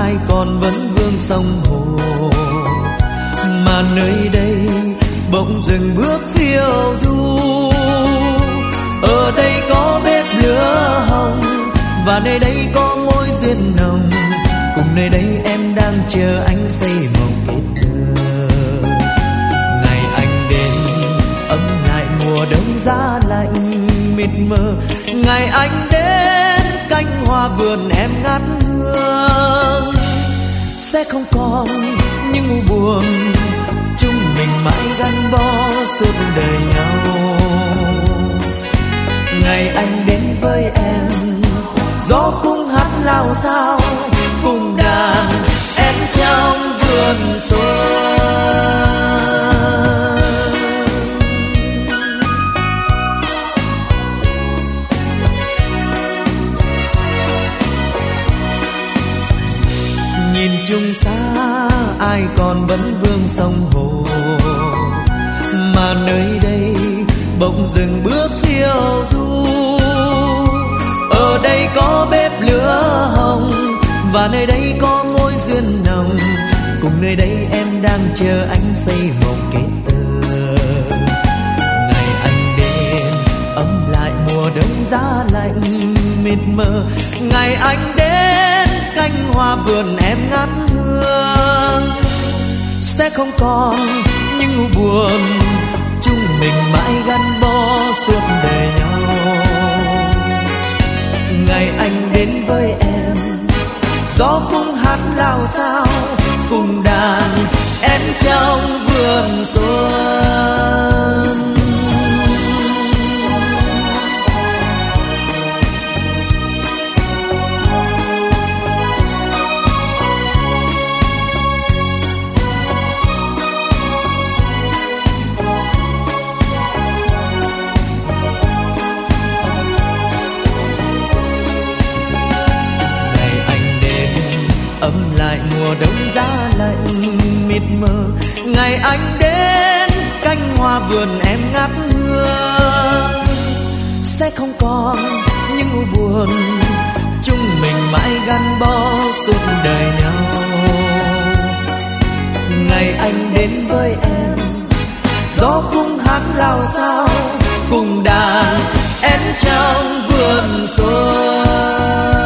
ai còn vẫn vương sông hồ, mà nơi đây bỗng dừng bước phiêu du. Ở đây có bếp lửa hồng, và nơi đây có mối duyên nồng, cùng nơi đây em đang chờ anh xây mộng kết thơ. Ngày anh đến ấm lại mùa đông giá lạnh mịt mờ, ngày anh đến cánh hoa vườn em ngát hương. Sẽ không còn những u buồn, chúng mình mãi gắn bó suốt đời nhau. Ngày anh đến với em, gió cũng hát lao sao cùng đàn em trong vườn xuân. Nhìn chung xa ai còn vẫn vương sông hồ, mà nơi đây bỗng dừng bước phiêu du. Ở đây có bếp lửa hồng, và nơi đây có mối duyên nồng, cùng nơi đây em đang chờ anh xây mộng kết tơ. Ngày anh đến ấm lại mùa đông giá lạnh mịt mờ, ngày anh đến cánh hoa vườn em ngát hương. Sẽ không còn những u buồn, chúng mình mãi gắn bó suốt đời nhau. Ngày anh đến với em, gió cũng hát lao sao cùng đàn em trong vườn xuân. Ấm lại mùa đông giá lạnh mịt mờ, ngày anh đến cánh hoa vườn em ngát hương. Sẽ không còn những u buồn, chúng mình mãi gắn bó suốt đời nhau. Ngày anh đến với em, gió cũng hát lao sao cùng đàn em trong vườn xuân.